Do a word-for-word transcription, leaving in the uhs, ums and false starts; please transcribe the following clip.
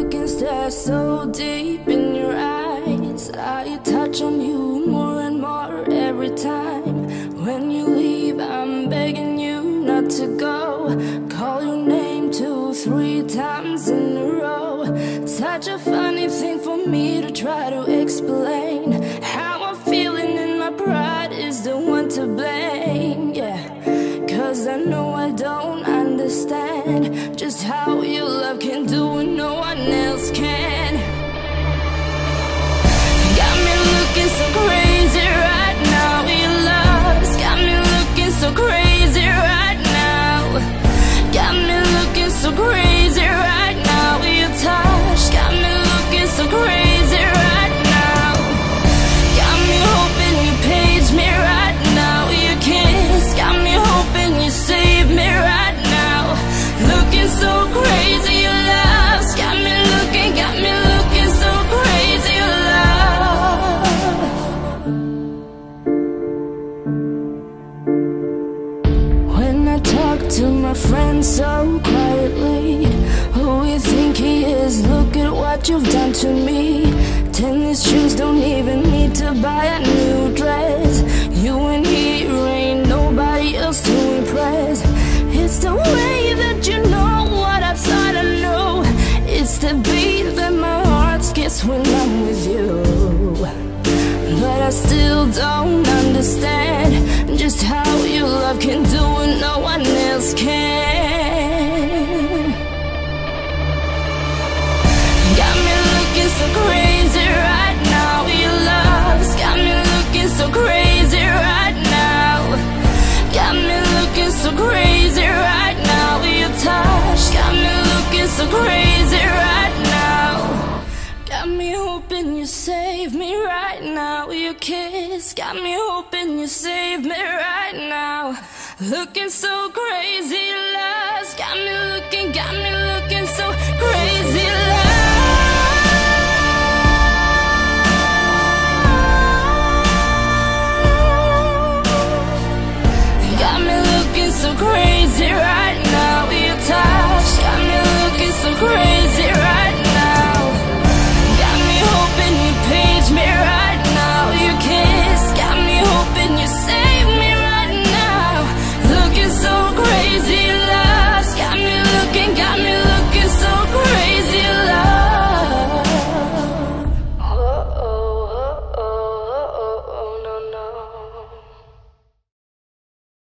can stare so deep in your eyes. I touch on you more and more every time. When you leave, I'm begging you not to go. Call your name two, three times in a row. Such a funny thing for me to try to explain. How I'm feeling and my pride is the one to blame. Yeah, cause I know I don't understand just how your love can do what no one else can. Got me looking so crazy right now. Your love's got me looking so crazy right now. Got me looking so crazy right now. Your touch got me looking so crazy right now. Got me hoping you page me right now. Your kiss got me hoping you save me right now. Looking so crazy, your love's got me looking, got me looking so crazy, your love. When I talk to my friends so quietly, who you think he is? Look at what you've done to me. Tennis shoes don't even need to buy a new dress. You and he ain't nobody else to impress. It's the way that you know what I thought I knew. It's the beat that my heart skips when I'm with you. But I still don't understand just how your love can do what no one else can. Got me looking so crazy right now. Your love's got me looking so crazy right now. Got me looking so crazy right now. Your touch got me looking so crazy right now. Got me hoping you save me right now. Your kiss got me hoping you save me right now. Looking so crazy, love's got me looking, got me looking so crazy, love. Got me looking so crazy right now. Your touch got me looking so crazy.